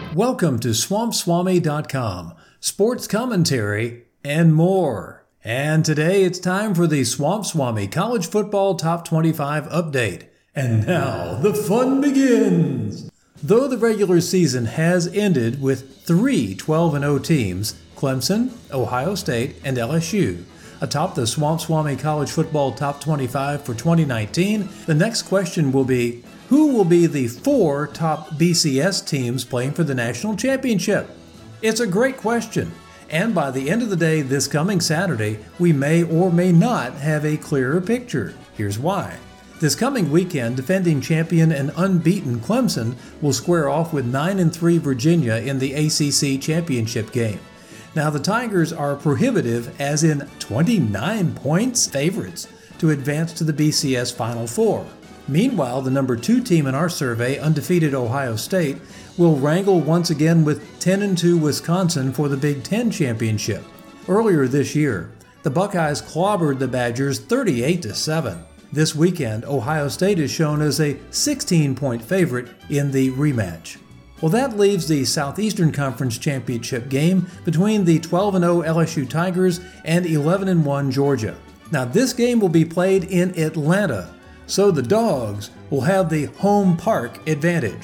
Welcome to SwampSwami.com, sports commentary, and more. And today it's time for the Swamp Swami College Football Top 25 update. And now the fun begins! Though the regular season has ended with three 12-0 teams, Clemson, Ohio State, and LSU, atop the Swamp Swami College Football Top 25 for 2019, the next question will be, who will be the four top BCS teams playing for the national championship? It's a great question, and by the end of the day this coming Saturday, we may or may not have a clearer picture. Here's why. This coming weekend, defending champion and unbeaten Clemson will square off with 9-3 Virginia in the ACC championship game. Now the Tigers are prohibitive, as in 29 points favorites, to advance to the BCS Final Four. Meanwhile, the number 2 team in our survey, undefeated Ohio State, will wrangle once again with 10-2 Wisconsin for the Big Ten championship. Earlier this year, the Buckeyes clobbered the Badgers 38-7. This weekend, Ohio State is shown as a 16-point favorite in the rematch. Well, that leaves the Southeastern Conference championship game between the 12-0 LSU Tigers and 11-1 Georgia. Now, this game will be played in Atlanta, so the Dogs will have the home park advantage.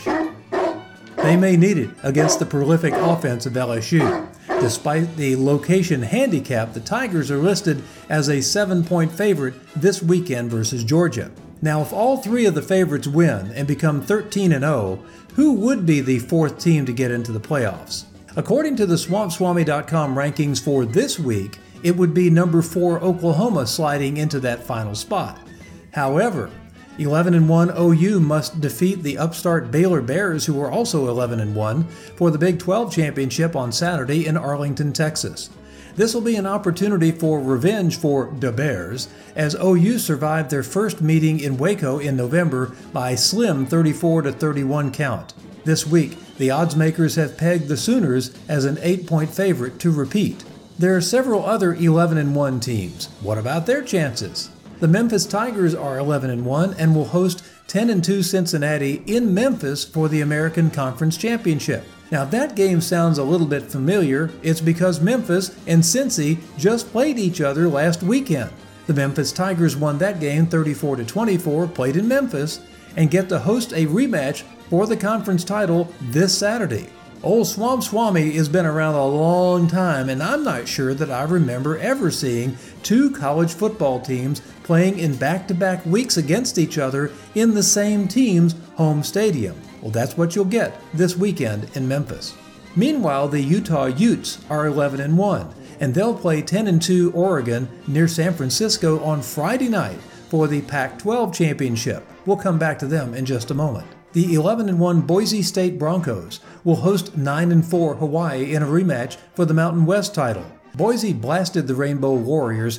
They may need it against the prolific offense of LSU. Despite the location handicap, the Tigers are listed as a 7-point favorite this weekend versus Georgia. Now, if all three of the favorites win and become 13-0, who would be the fourth team to get into the playoffs? According to the SwampSwami.com rankings for this week, it would be number 4 Oklahoma sliding into that final spot. However, 11-1 OU must defeat the upstart Baylor Bears, who are also 11-1, for the Big 12 championship on Saturday in Arlington, Texas. This will be an opportunity for revenge for the Bears, as OU survived their first meeting in Waco in November by a slim 34-31 count. This week, the odds makers have pegged the Sooners as an 8-point favorite to repeat. There are several other 11-1 teams. What about their chances? The Memphis Tigers are 11-1 and will host 10-2 Cincinnati in Memphis for the American Conference Championship. Now, if that game sounds a little bit familiar, it's because Memphis and Cincy just played each other last weekend. The Memphis Tigers won that game 34-24, played in Memphis, and get to host a rematch for the conference title this Saturday. Old Swamp Swami has been around a long time, and I'm not sure that I remember ever seeing two college football teams playing in back-to-back weeks against each other in the same team's home stadium. Well, that's what you'll get this weekend in Memphis. Meanwhile, the Utah Utes are 11-1, and they'll play 10-2 Oregon near San Francisco on Friday night for the Pac-12 championship. We'll come back to them in just a moment. The 11-1 Boise State Broncos will host 9-4 Hawaii in a rematch for the Mountain West title. Boise blasted the Rainbow Warriors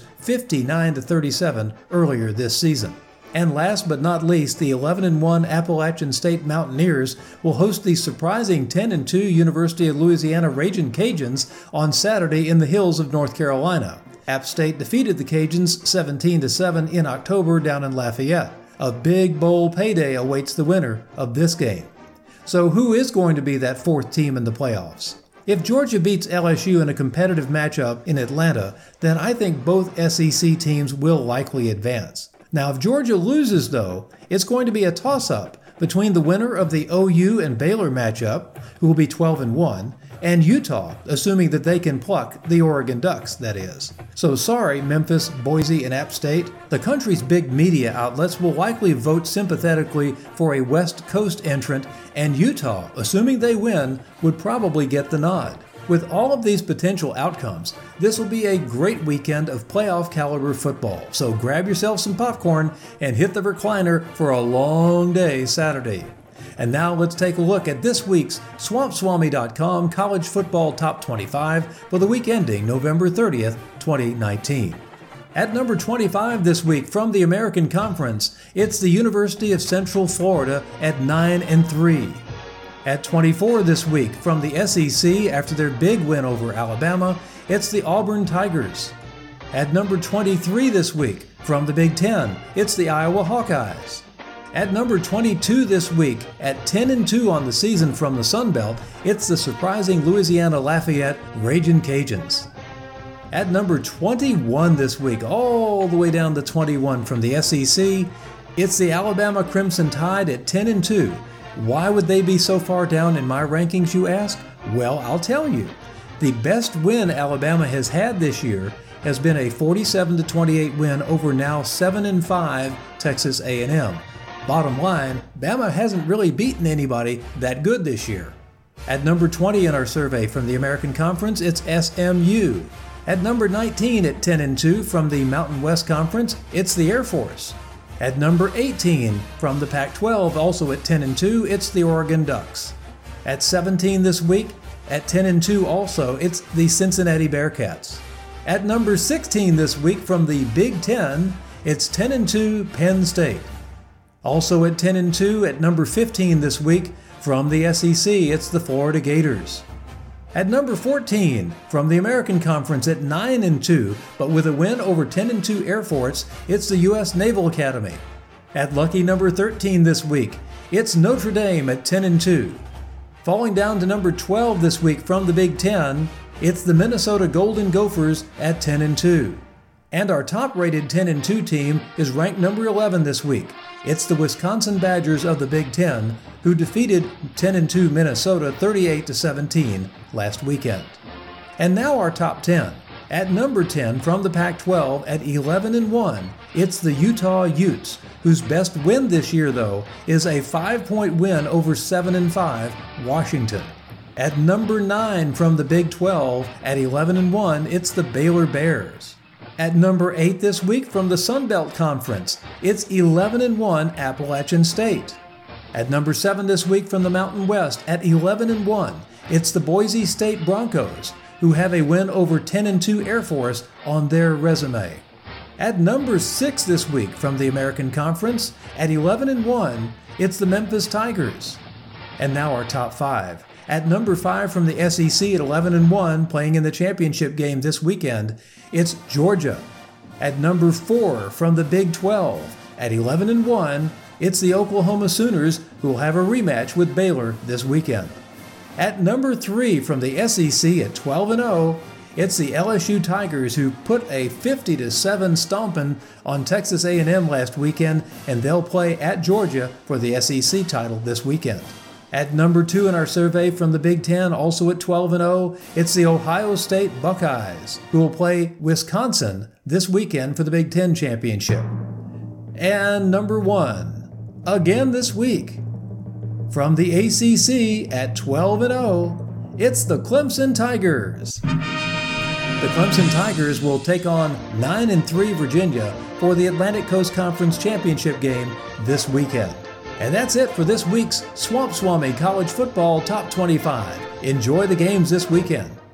59-37 earlier this season. And last but not least, the 11-1 Appalachian State Mountaineers will host the surprising 10-2 University of Louisiana Ragin' Cajuns on Saturday in the hills of North Carolina. App State defeated the Cajuns 17-7 in October down in Lafayette. A big bowl payday awaits the winner of this game. So who is going to be that fourth team in the playoffs? If Georgia beats LSU in a competitive matchup in Atlanta, then I think both SEC teams will likely advance. Now, if Georgia loses, though, it's going to be a toss-up between the winner of the OU and Baylor matchup, who will be 12-1, and Utah, assuming that they can pluck the Oregon Ducks, that is. So sorry, Memphis, Boise, and App State. The country's big media outlets will likely vote sympathetically for a West Coast entrant, and Utah, assuming they win, would probably get the nod. With all of these potential outcomes, this will be a great weekend of playoff caliber football. So grab yourself some popcorn and hit the recliner for a long day Saturday. And now let's take a look at this week's SwampSwami.com College Football Top 25 for the week ending November 30th, 2019. At number 25 this week from the American Conference, it's the University of Central Florida at 9-3. At 24 this week from the SEC after their big win over Alabama, it's the Auburn Tigers. At number 23 this week from the Big Ten, it's the Iowa Hawkeyes. At number 22 this week, at 10-2 on the season from the Sun Belt, it's the surprising Louisiana Lafayette Ragin' Cajuns. At number 21 this week, all the way down to 21 from the SEC, it's the Alabama Crimson Tide at 10-2. Why would they be so far down in my rankings, you ask? Well, I'll tell you. The best win Alabama has had this year has been a 47-28 win over now 7-5 Texas A&M. Bottom line, Bama hasn't really beaten anybody that good this year. At number 20 in our survey from the American Conference, it's SMU. At number 19 at 10-2 from the Mountain West Conference, it's the Air Force. At number 18 from the Pac-12, also at 10-2, it's the Oregon Ducks. At 17 this week, at 10-2 also, it's the Cincinnati Bearcats. At number 16 this week from the Big Ten, it's 10-2 Penn State. Also at 10-2, at number 15 this week, from the SEC, it's the Florida Gators. At number 14, from the American Conference at 9-2, but with a win over 10-2 Air Force, it's the U.S. Naval Academy. At lucky number 13 this week, it's Notre Dame at 10-2. Falling down to number 12 this week from the Big Ten, it's the Minnesota Golden Gophers at 10-2. And our top-rated 10-2 team is ranked number 11 this week. It's the Wisconsin Badgers of the Big Ten, who defeated 10-2 Minnesota 38-17 last weekend. And now our top 10. At number 10 from the Pac-12 at 11-1, it's the Utah Utes, whose best win this year, though, is a 5-point win over 7-5 Washington. At number 9 from the Big 12 at 11-1, it's the Baylor Bears. At number 8 this week from the Sun Belt Conference, it's 11-1 Appalachian State. At number 7 this week from the Mountain West at 11-1, it's the Boise State Broncos, who have a win over 10-2 Air Force on their resume. At number 6 this week from the American Conference at 11-1, it's the Memphis Tigers. And now our top 5. At number 5 from the SEC at 11-1, playing in the championship game this weekend, it's Georgia. At number 4 from the Big 12 at 11-1, it's the Oklahoma Sooners, who will have a rematch with Baylor this weekend. At number 3 from the SEC at 12-0, it's the LSU Tigers, who put a 50-7 stomping on Texas A&M last weekend, and they'll play at Georgia for the SEC title this weekend. At number 2 in our survey from the Big Ten, also at 12-0, it's the Ohio State Buckeyes, who will play Wisconsin this weekend for the Big Ten Championship. And number 1, again this week, from the ACC at 12-0, it's the Clemson Tigers. The Clemson Tigers will take on 9-3 Virginia for the Atlantic Coast Conference Championship game this weekend. And that's it for this week's Swamp Swami College Football Top 25. Enjoy the games this weekend.